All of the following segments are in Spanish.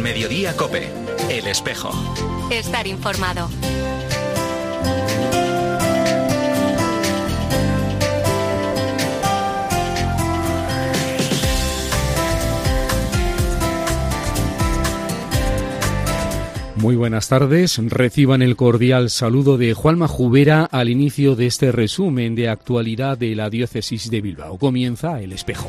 Mediodía COPE. El Espejo. Estar informado. Muy buenas tardes. Reciban el cordial saludo de Juanma Jubera al inicio de este resumen de actualidad de la Diócesis de Bilbao. Comienza El Espejo.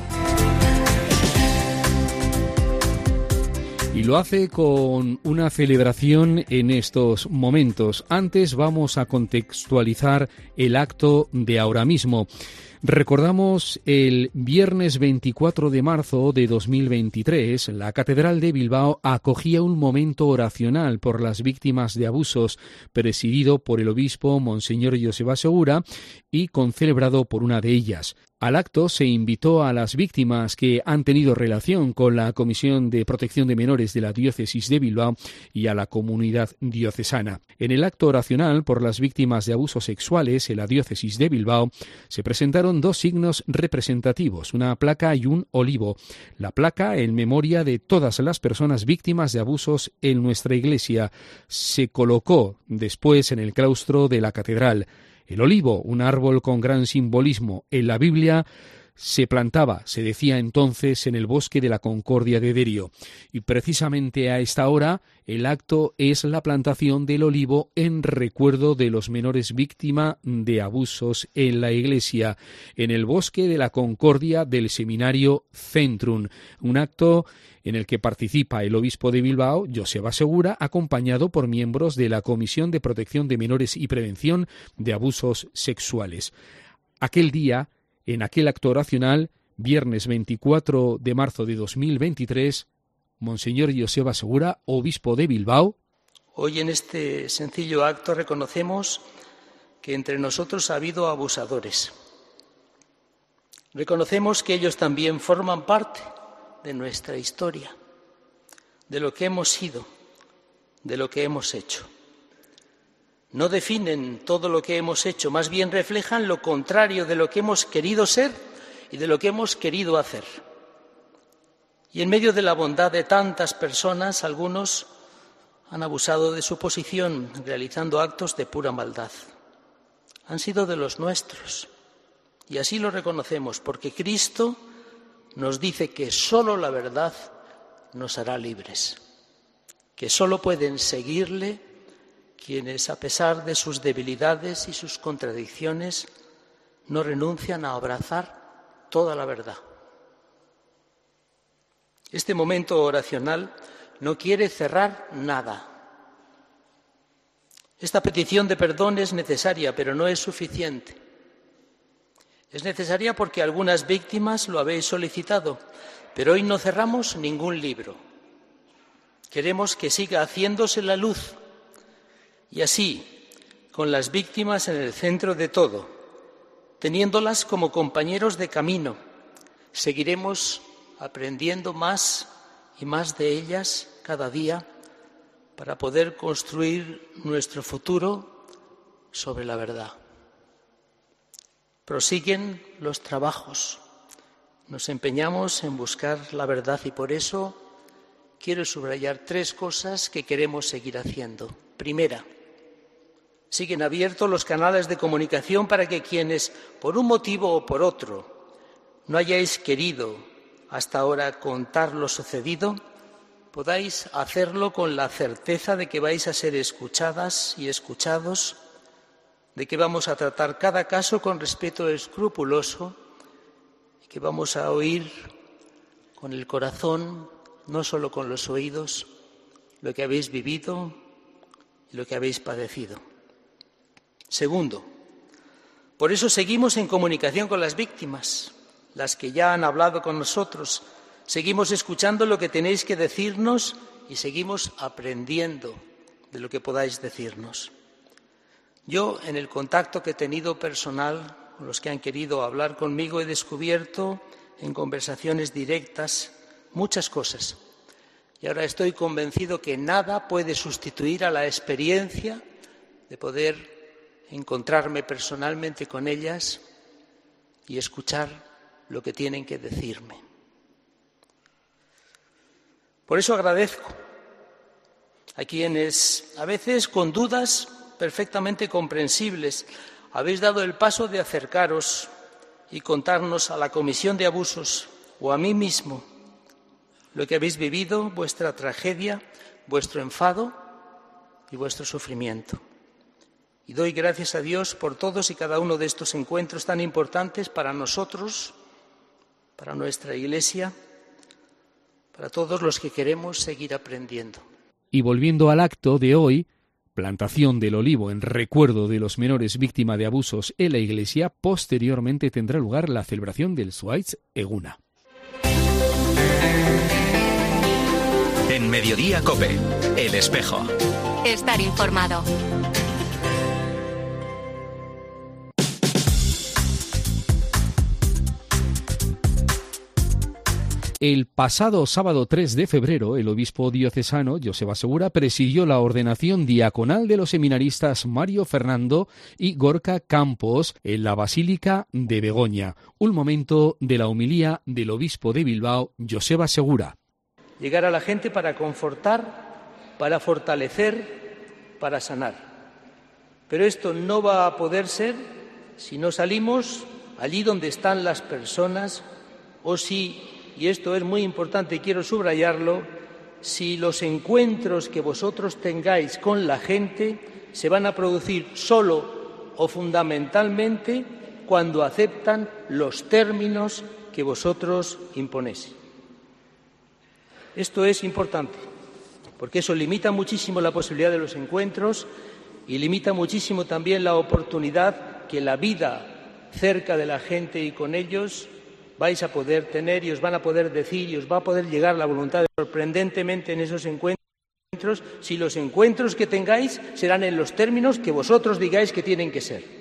Y lo hace con una celebración en estos momentos. Antes vamos a contextualizar el acto de ahora mismo. Recordamos el viernes 24 de marzo de 2023, la Catedral de Bilbao acogía un momento oracional por las víctimas de abusos, presidido por el obispo Monseñor Joseba Segura y concelebrado por una de ellas. Al acto se invitó a las víctimas que han tenido relación con la Comisión de Protección de Menores de la Diócesis de Bilbao y a la comunidad diocesana. En el acto oracional por las víctimas de abusos sexuales en la Diócesis de Bilbao se presentaron dos signos representativos, una placa y un olivo. La placa en memoria de todas las personas víctimas de abusos en nuestra Iglesia se colocó después en el claustro de la catedral. El olivo, un árbol con gran simbolismo en la Biblia, se plantaba, se decía entonces, en el bosque de la Concordia de Derio. Y precisamente a esta hora el acto es la plantación del olivo en recuerdo de los menores víctimas de abusos en la Iglesia, en el bosque de la Concordia del Seminario Centrum. Un acto en el que participa el obispo de Bilbao, Joseba Segura, acompañado por miembros de la Comisión de Protección de Menores y Prevención de Abusos Sexuales. Aquel día, en aquel acto oracional, viernes 24 de marzo de 2023, Monseñor Joseba Segura, obispo de Bilbao. Hoy en este sencillo acto reconocemos que entre nosotros ha habido abusadores. Reconocemos que ellos también forman parte de nuestra historia, de lo que hemos sido, de lo que hemos hecho. No definen todo lo que hemos hecho, más bien reflejan lo contrario de lo que hemos querido ser y de lo que hemos querido hacer. Y en medio de la bondad de tantas personas, algunos han abusado de su posición, realizando actos de pura maldad. Han sido de los nuestros, y así lo reconocemos, porque Cristo nos dice que solo la verdad nos hará libres, que solo pueden seguirle quienes, a pesar de sus debilidades y sus contradicciones, no renuncian a abrazar toda la verdad. Este momento oracional no quiere cerrar nada. Esta petición de perdón es necesaria, pero no es suficiente. Es necesaria porque algunas víctimas lo habéis solicitado, pero hoy no cerramos ningún libro. Queremos que siga haciéndose la luz y así, con las víctimas en el centro de todo, teniéndolas como compañeros de camino, seguiremos aprendiendo más y más de ellas cada día para poder construir nuestro futuro sobre la verdad. Prosiguen los trabajos. Nos empeñamos en buscar la verdad y por eso quiero subrayar tres cosas que queremos seguir haciendo. Primera, siguen abiertos los canales de comunicación para que quienes, por un motivo o por otro, no hayáis querido hasta ahora contar lo sucedido, podáis hacerlo con la certeza de que vais a ser escuchadas y escuchados, de que vamos a tratar cada caso con respeto escrupuloso y que vamos a oír con el corazón, no solo con los oídos, lo que habéis vivido y lo que habéis padecido. Segundo, por eso seguimos en comunicación con las víctimas, las que ya han hablado con nosotros. Seguimos escuchando lo que tenéis que decirnos y seguimos aprendiendo de lo que podáis decirnos. Yo, en el contacto que he tenido personal con los que han querido hablar conmigo, he descubierto en conversaciones directas muchas cosas. Y ahora estoy convencido que nada puede sustituir a la experiencia de poder encontrarme personalmente con ellas y escuchar lo que tienen que decirme. Por eso agradezco a quienes a veces con dudas perfectamente comprensibles habéis dado el paso de acercaros y contarnos a la Comisión de Abusos o a mí mismo lo que habéis vivido, vuestra tragedia, vuestro enfado y vuestro sufrimiento. Y doy gracias a Dios por todos y cada uno de estos encuentros tan importantes para nosotros, para nuestra Iglesia, para todos los que queremos seguir aprendiendo. Y volviendo al acto de hoy, plantación del olivo en recuerdo de los menores víctimas de abusos en la Iglesia, posteriormente tendrá lugar la celebración del Zuaitz Eguna. En Mediodía COPE, El Espejo. Estar informado. El pasado sábado 3 de febrero, el obispo diocesano, Joseba Segura, presidió la ordenación diaconal de los seminaristas Mario Fernando y Gorka Campos en la Basílica de Begoña. Un momento de la homilía del obispo de Bilbao, Joseba Segura. Llegar a la gente para confortar, para fortalecer, para sanar. Pero esto no va a poder ser si no salimos allí donde están las personas o si, y esto es muy importante y quiero subrayarlo, si los encuentros que vosotros tengáis con la gente se van a producir solo o fundamentalmente cuando aceptan los términos que vosotros imponéis. Esto es importante, porque eso limita muchísimo la posibilidad de los encuentros y limita muchísimo también la oportunidad que la vida cerca de la gente y con ellos vais a poder tener y os van a poder decir y os va a poder llegar la voluntad sorprendentemente en esos encuentros, si los encuentros que tengáis serán en los términos que vosotros digáis que tienen que ser.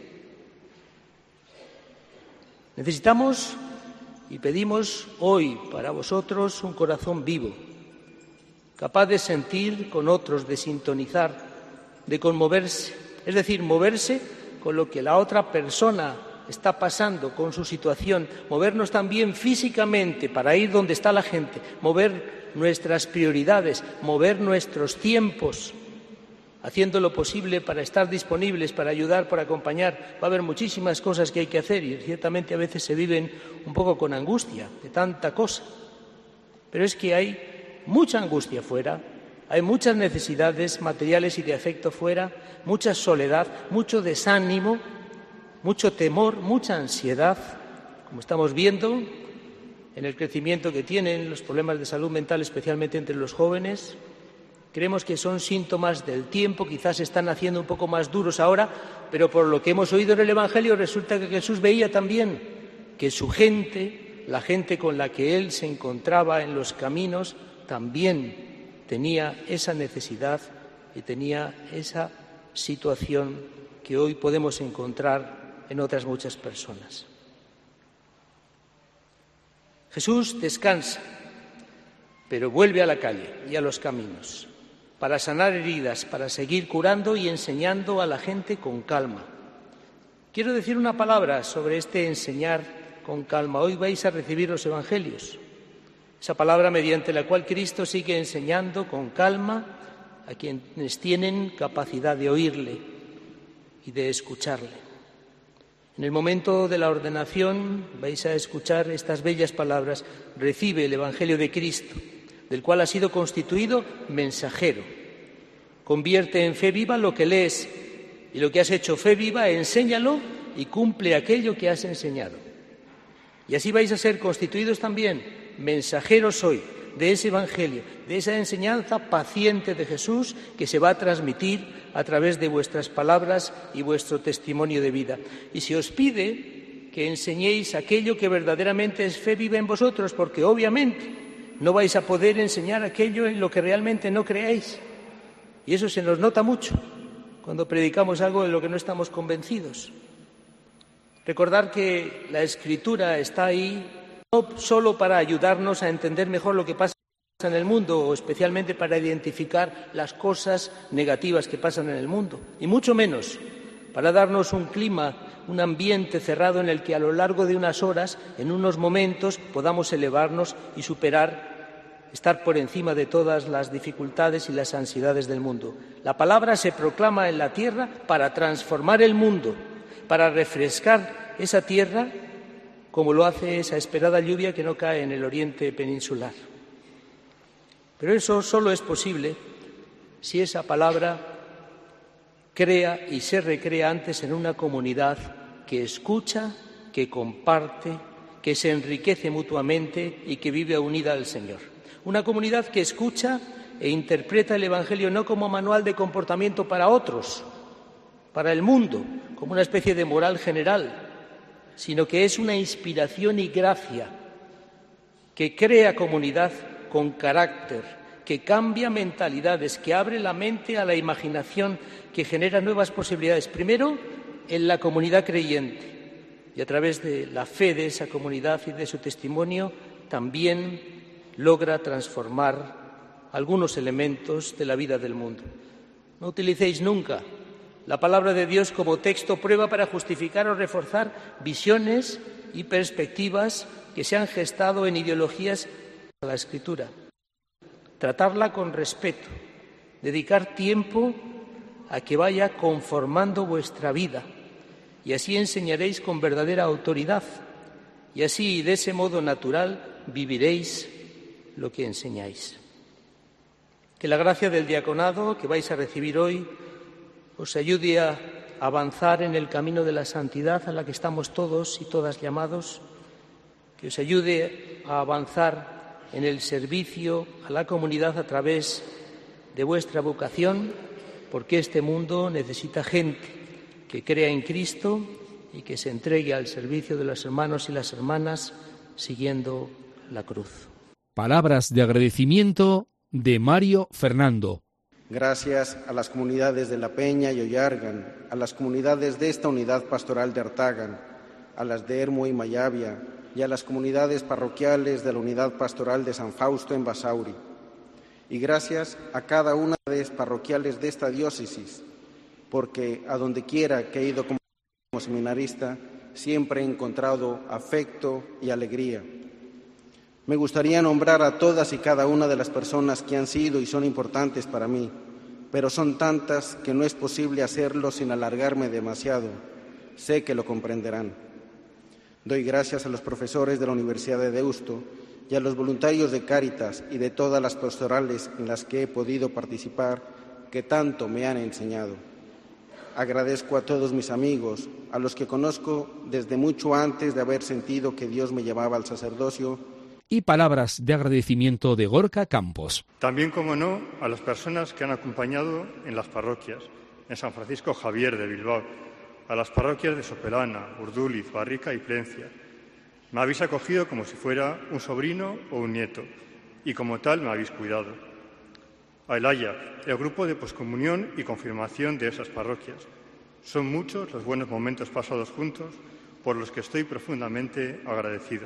Necesitamos y pedimos hoy para vosotros un corazón vivo, capaz de sentir con otros, de sintonizar, de conmoverse, es decir, moverse con lo que la otra persona está pasando, con su situación, movernos también físicamente para ir donde está la gente, mover nuestras prioridades, mover nuestros tiempos, haciendo lo posible para estar disponibles, para ayudar, para acompañar. Va a haber muchísimas cosas que hay que hacer y ciertamente a veces se viven un poco con angustia de tanta cosa. Pero es que hay mucha angustia fuera, hay muchas necesidades materiales y de afecto fuera, mucha soledad, mucho desánimo, mucho temor, mucha ansiedad, como estamos viendo en el crecimiento que tienen los problemas de salud mental, especialmente entre los jóvenes. Creemos que son síntomas del tiempo, quizás se están haciendo un poco más duros ahora, pero por lo que hemos oído en el Evangelio resulta que Jesús veía también que su gente, la gente con la que él se encontraba en los caminos, también tenía esa necesidad y tenía esa situación que hoy podemos encontrar en otras muchas personas. Jesús descansa, pero vuelve a la calle y a los caminos para sanar heridas, para seguir curando y enseñando a la gente con calma. Quiero decir una palabra sobre este enseñar con calma. Hoy vais a recibir los evangelios, esa palabra mediante la cual Cristo sigue enseñando con calma a quienes tienen capacidad de oírle y de escucharle. En el momento de la ordenación vais a escuchar estas bellas palabras: recibe el Evangelio de Cristo, del cual has sido constituido mensajero. Convierte en fe viva lo que lees, y lo que has hecho fe viva, enséñalo y cumple aquello que has enseñado. Y así vais a ser constituidos también mensajeros hoy de ese Evangelio, de esa enseñanza paciente de Jesús que se va a transmitir a través de vuestras palabras y vuestro testimonio de vida. Y se os pide que enseñéis aquello que verdaderamente es fe viva en vosotros, porque obviamente no vais a poder enseñar aquello en lo que realmente no creáis. Y eso se nos nota mucho cuando predicamos algo de lo que no estamos convencidos. Recordar que la Escritura está ahí no solo para ayudarnos a entender mejor lo que pasa en el mundo, o especialmente para identificar las cosas negativas que pasan en el mundo, y mucho menos para darnos un clima, un ambiente cerrado en el que a lo largo de unas horas, en unos momentos, podamos elevarnos y superar estar por encima de todas las dificultades y las ansiedades del mundo. La palabra se proclama en la tierra para transformar el mundo, para refrescar esa tierra, como lo hace esa esperada lluvia que no cae en el oriente peninsular. Pero eso solo es posible si esa palabra crea y se recrea antes en una comunidad que escucha, que comparte, que se enriquece mutuamente y que vive unida al Señor. Una comunidad que escucha e interpreta el Evangelio no como manual de comportamiento para otros, para el mundo, como una especie de moral general, sino que es una inspiración y gracia que crea comunidad con carácter, que cambia mentalidades, que abre la mente a la imaginación, que genera nuevas posibilidades. Primero, en la comunidad creyente, y a través de la fe de esa comunidad y de su testimonio, también logra transformar algunos elementos de la vida del mundo. No utilicéis nunca la palabra de Dios como texto prueba para justificar o reforzar visiones y perspectivas que se han gestado en ideologías a la Escritura. Tratarla con respeto, dedicar tiempo a que vaya conformando vuestra vida y así enseñaréis con verdadera autoridad y así de ese modo natural viviréis lo que enseñáis. Que la gracia del diaconado que vais a recibir hoy os ayude a avanzar en el camino de la santidad a la que estamos todos y todas llamados, que os ayude a avanzar en el servicio a la comunidad a través de vuestra vocación, porque este mundo necesita gente que crea en Cristo y que se entregue al servicio de los hermanos y las hermanas siguiendo la cruz. Palabras de agradecimiento de Mario Fernando. Gracias a las comunidades de La Peña y Ollargan, a las comunidades de esta unidad pastoral de Artagan, a las de Ermo y Mayavia y a las comunidades parroquiales de la unidad pastoral de San Fausto en Basauri. Y gracias a cada una de las parroquiales de esta diócesis, porque a donde quiera que he ido como seminarista, siempre he encontrado afecto y alegría. Me gustaría nombrar a todas y cada una de las personas que han sido y son importantes para mí, pero son tantas que no es posible hacerlo sin alargarme demasiado. Sé que lo comprenderán. Doy gracias a los profesores de la Universidad de Deusto y a los voluntarios de Cáritas y de todas las pastorales en las que he podido participar, que tanto me han enseñado. Agradezco a todos mis amigos, a los que conozco desde mucho antes de haber sentido que Dios me llamaba al sacerdocio. Y palabras de agradecimiento de Gorka Campos. También, como no, a las personas que han acompañado en las parroquias, en San Francisco Javier de Bilbao, a las parroquias de Sopelana, Urduliz, Barrica y Plencia. Me habéis acogido como si fuera un sobrino o un nieto, y como tal me habéis cuidado. A Elaya, el grupo de poscomunión y confirmación de esas parroquias. Son muchos los buenos momentos pasados juntos, por los que estoy profundamente agradecido.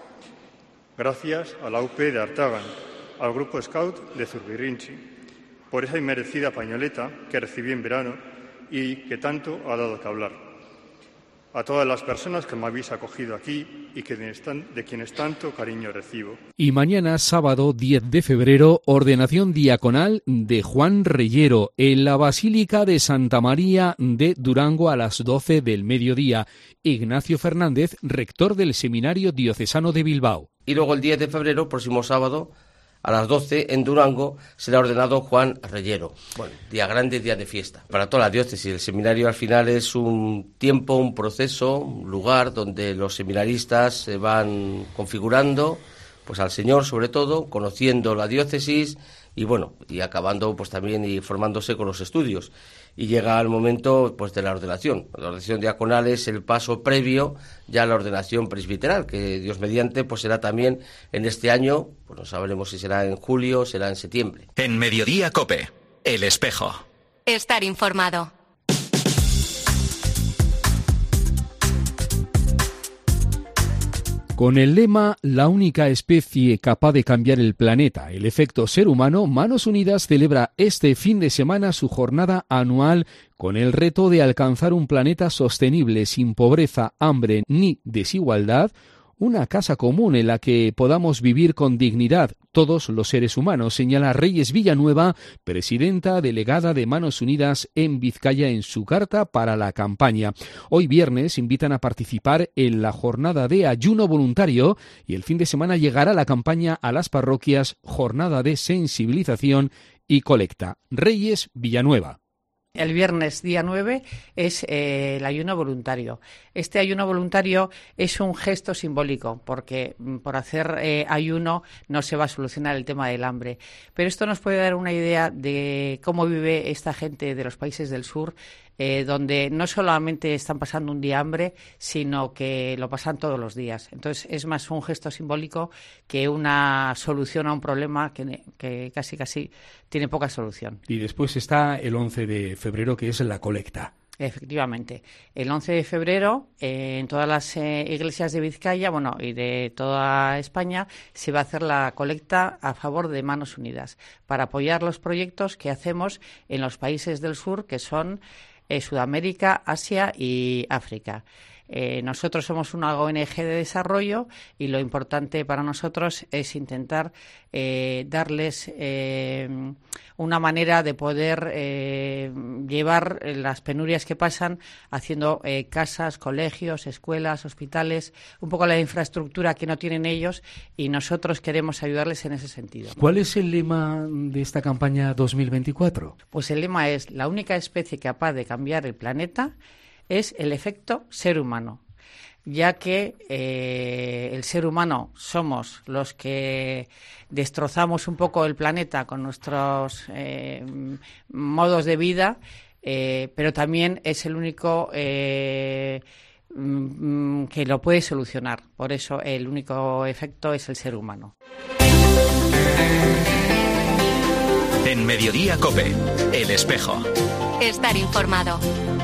Gracias a la UP de Artagan, al grupo Scout de Zurbirinchi, por esa inmerecida pañoleta que recibí en verano y que tanto ha dado que hablar. A todas las personas que me habéis acogido aquí y de quienes tanto cariño recibo. Y mañana, sábado 10 de febrero, ordenación diaconal de Juan Reyero en la Basílica de Santa María de Durango a las 12 del mediodía. Ignacio Fernández, rector del Seminario Diocesano de Bilbao. Y luego el 10 de febrero, próximo sábado, a las 12, en Durango, será ordenado Juan Reyero. Bueno, día grande, día de fiesta. Para toda la diócesis, el seminario al final es un tiempo, un proceso, un lugar donde los seminaristas se van configurando, pues al Señor sobre todo, conociendo la diócesis y bueno, y acabando pues también y formándose con los estudios. Y llega el momento pues de la ordenación. La ordenación diaconal es el paso previo ya a la ordenación presbiteral, que Dios mediante pues será también en este año, pues no sabremos si será en julio o será en septiembre. En Mediodía COPE, El Espejo. Estar informado. Con el lema «La única especie capaz de cambiar el planeta, el efecto ser humano», Manos Unidas celebra este fin de semana su jornada anual con el reto de alcanzar un planeta sostenible, sin pobreza, hambre ni desigualdad, una casa común en la que podamos vivir con dignidad todos los seres humanos, señala Reyes Villanueva, presidenta delegada de Manos Unidas en Vizcaya, en su carta para la campaña. Hoy viernes invitan a participar en la jornada de ayuno voluntario y el fin de semana llegará la campaña a las parroquias, jornada de sensibilización y colecta. Reyes Villanueva. El viernes, día 9, es el ayuno voluntario. Este ayuno voluntario es un gesto simbólico, porque por hacer ayuno no se va a solucionar el tema del hambre. Pero esto nos puede dar una idea de cómo vive esta gente de los países del sur, donde no solamente están pasando un día hambre, sino que lo pasan todos los días. Entonces, es más un gesto simbólico que una solución a un problema que casi tiene poca solución. Y después está el 11 de febrero, que es la colecta. Efectivamente. El 11 de febrero, en todas las iglesias de Vizcaya, y de toda España, se va a hacer la colecta a favor de Manos Unidas, para apoyar los proyectos que hacemos en los países del sur, que son Sudamérica, Asia y África. Nosotros somos una ONG de desarrollo y lo importante para nosotros es intentar darles una manera de poder llevar las penurias que pasan haciendo casas, colegios, escuelas, hospitales, un poco la infraestructura que no tienen ellos, y nosotros queremos ayudarles en ese sentido. ¿Cuál es el lema de esta campaña 2024? Pues el lema es: la única especie capaz de cambiar el planeta es el efecto ser humano, ya que el ser humano somos los que destrozamos un poco el planeta con nuestros modos de vida, pero también es el único que lo puede solucionar. Por eso el único efecto es el ser humano. En Mediodía COPE, El Espejo. Estar informado.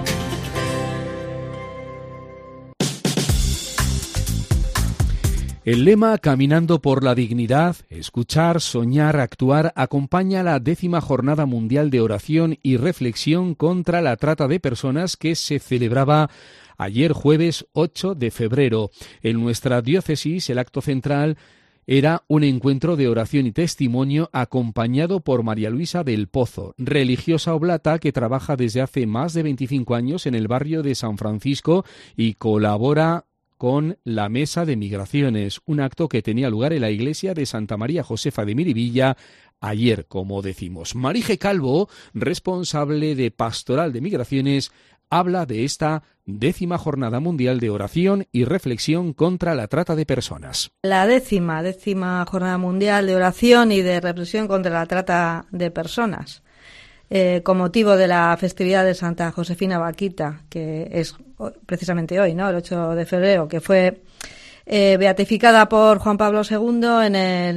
El lema Caminando por la Dignidad, escuchar, soñar, actuar, acompaña la 10ª Jornada Mundial de Oración y Reflexión contra la Trata de Personas, que se celebraba ayer jueves 8 de febrero. En nuestra diócesis, el acto central era un encuentro de oración y testimonio acompañado por María Luisa del Pozo, religiosa oblata que trabaja desde hace más de 25 años en el barrio de San Francisco y colabora con la Mesa de Migraciones, un acto que tenía lugar en la iglesia de Santa María Josefa de Miribilla ayer, como decimos. Marije Calvo, responsable de Pastoral de Migraciones, habla de esta 10ª Jornada Mundial de Oración y Reflexión contra la Trata de Personas. La 10ª Jornada Mundial de Oración y de Reflexión contra la Trata de Personas, con motivo de la festividad de Santa Josefina Vaquita, que es precisamente hoy, ¿no? El 8 de febrero, que fue beatificada por Juan Pablo II en el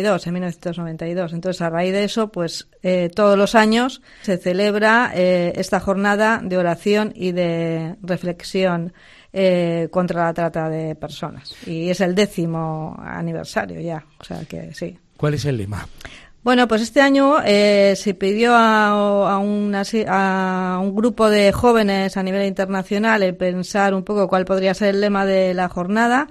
1992. Entonces, a raíz de eso, pues todos los años se celebra esta jornada de oración y de reflexión contra la trata de personas. Y es el 10º aniversario ya, o sea que sí. ¿Cuál es el lema? Bueno, pues este año se pidió a un grupo de jóvenes a nivel internacional el pensar un poco cuál podría ser el lema de la jornada,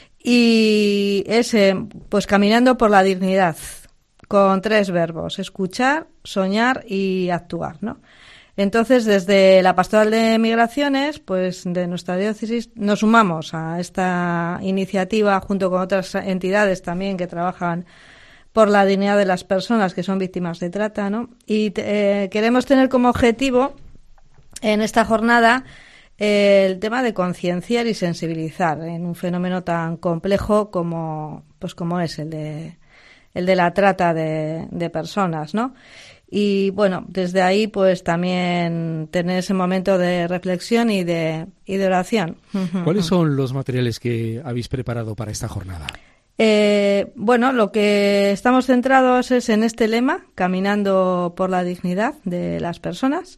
y es pues caminando por la dignidad, con 3 verbos: escuchar, soñar y actuar, ¿no? Entonces, desde la Pastoral de Migraciones, pues de nuestra diócesis, nos sumamos a esta iniciativa junto con otras entidades también que trabajan por la dignidad de las personas que son víctimas de trata, ¿no? Y queremos tener como objetivo en esta jornada el tema de concienciar y sensibilizar en un fenómeno tan complejo como es el de la trata de personas, ¿no? Y bueno, desde ahí pues también tener ese momento de reflexión y de oración. ¿Cuáles son los materiales que habéis preparado para esta jornada? Bueno, lo que estamos centrados es en este lema, caminando por la dignidad de las personas,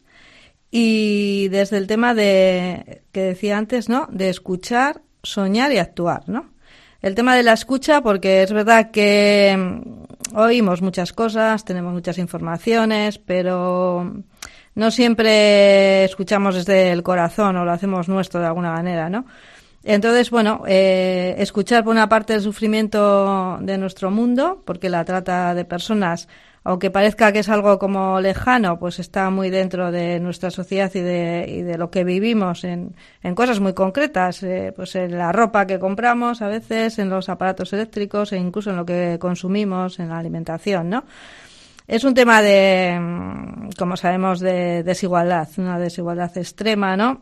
y desde el tema que decía antes, ¿no?, de escuchar, soñar y actuar, ¿no? El tema de la escucha, porque es verdad que oímos muchas cosas, tenemos muchas informaciones, pero no siempre escuchamos desde el corazón o lo hacemos nuestro de alguna manera, ¿no? Entonces, bueno, escuchar por una parte el sufrimiento de nuestro mundo, porque la trata de personas, aunque parezca que es algo como lejano, pues está muy dentro de nuestra sociedad y de lo que vivimos en cosas muy concretas, pues en la ropa que compramos a veces, en los aparatos eléctricos e incluso en lo que consumimos, en la alimentación, ¿no? Es un tema de, como sabemos, de desigualdad, una desigualdad extrema, ¿no?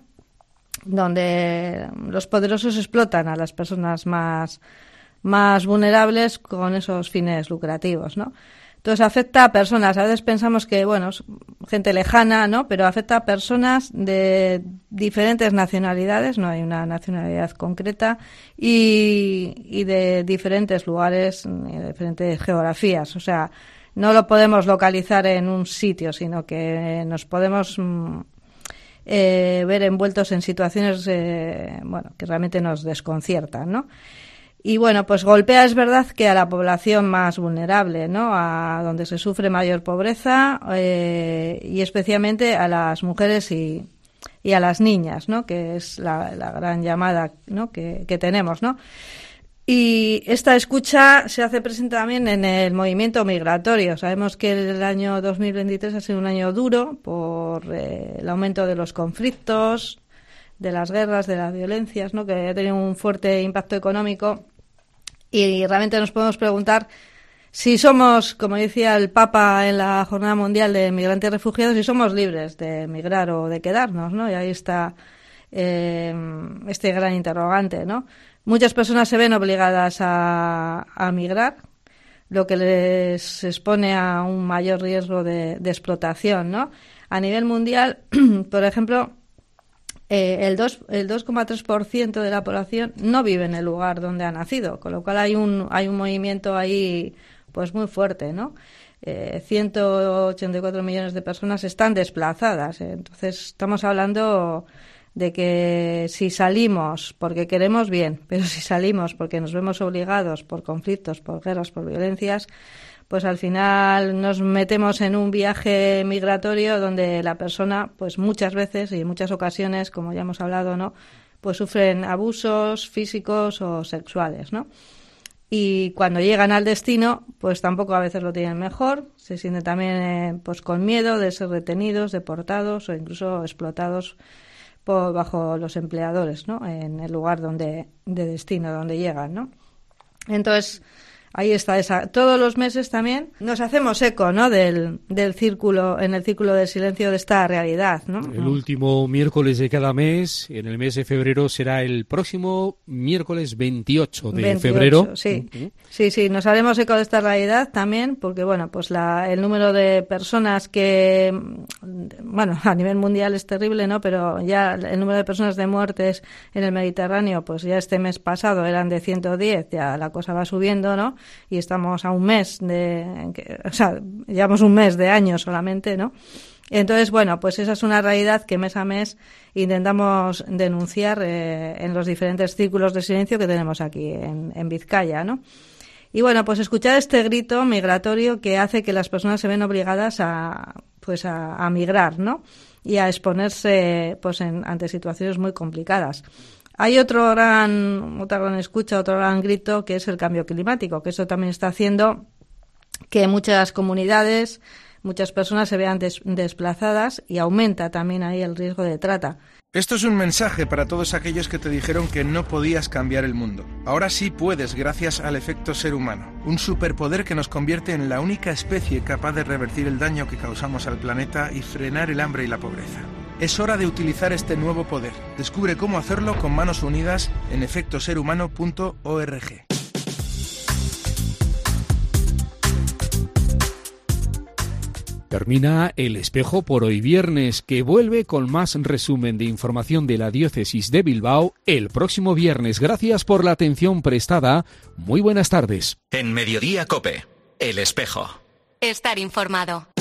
Donde los poderosos explotan a las personas más vulnerables con esos fines lucrativos, ¿no? Entonces afecta a personas, a veces pensamos que, bueno, es gente lejana, ¿no? Pero afecta a personas de diferentes nacionalidades, no hay una nacionalidad concreta, y de diferentes lugares, de diferentes geografías. O sea, no lo podemos localizar en un sitio, sino que nos podemos ver envueltos en situaciones, bueno, que realmente nos desconciertan, ¿no? Y bueno, pues golpea, es verdad, que a la población más vulnerable, ¿no? A donde se sufre mayor pobreza, y especialmente a las mujeres y a las niñas, ¿no? Que es la gran llamada, ¿no? que tenemos, ¿no? Y esta escucha se hace presente también en el movimiento migratorio. Sabemos que el año 2023 ha sido un año duro por el aumento de los conflictos, de las guerras, de las violencias, ¿no? Que ha tenido un fuerte impacto económico. Y realmente nos podemos preguntar si somos, como decía el Papa en la Jornada Mundial de Migrantes y Refugiados, si somos libres de emigrar o de quedarnos, ¿no? Y ahí está este gran interrogante, ¿no? Muchas personas se ven obligadas a migrar, lo que les expone a un mayor riesgo de explotación, ¿no? A nivel mundial, por ejemplo, el 2,3% de la población no vive en el lugar donde ha nacido, con lo cual hay un movimiento ahí pues muy fuerte, ¿no? 184 millones de personas están desplazadas. Entonces estamos hablando de que si salimos porque queremos, bien, pero si salimos porque nos vemos obligados por conflictos, por guerras, por violencias, pues al final nos metemos en un viaje migratorio donde la persona, pues muchas veces y en muchas ocasiones, como ya hemos hablado, ¿no? Pues sufren abusos físicos o sexuales, ¿no? Y cuando llegan al destino, pues tampoco a veces lo tienen mejor, se sienten también pues con miedo de ser retenidos, deportados o incluso explotados bajo los empleadores, ¿no? En el lugar de destino, donde llegan, ¿no? Entonces, ahí está esa. Todos los meses también nos hacemos eco, ¿no? Del círculo, en el círculo del silencio de esta realidad, ¿no? El último miércoles de cada mes, en el mes de febrero, será el próximo miércoles 28 de febrero. Sí. Sí, nos haremos eco de esta realidad también, porque, bueno, pues el número de personas que, bueno, a nivel mundial es terrible, ¿no? Pero ya el número de personas de muertes en el Mediterráneo, pues ya este mes pasado eran de 110, ya la cosa va subiendo, ¿no? Y estamos a un mes llevamos un mes de año solamente, ¿no? Entonces, bueno, pues esa es una realidad que mes a mes intentamos denunciar en los diferentes círculos de silencio que tenemos aquí en Vizcaya, ¿no? Y bueno, pues escuchar este grito migratorio que hace que las personas se ven obligadas a migrar, ¿no? Y a exponerse pues ante situaciones muy complicadas. Hay otra gran escucha, otro gran grito, que es el cambio climático, que eso también está haciendo que muchas comunidades, muchas personas se vean desplazadas y aumenta también ahí el riesgo de trata. Esto es un mensaje para todos aquellos que te dijeron que no podías cambiar el mundo. Ahora sí puedes, gracias al efecto ser humano, un superpoder que nos convierte en la única especie capaz de revertir el daño que causamos al planeta y frenar el hambre y la pobreza. Es hora de utilizar este nuevo poder. Descubre cómo hacerlo con manos unidas en efectoserhumano.org. Termina El Espejo por hoy viernes, que vuelve con más resumen de información de la Diócesis de Bilbao el próximo viernes. Gracias por la atención prestada. Muy buenas tardes. En Mediodía COPE, El Espejo. Estar informado.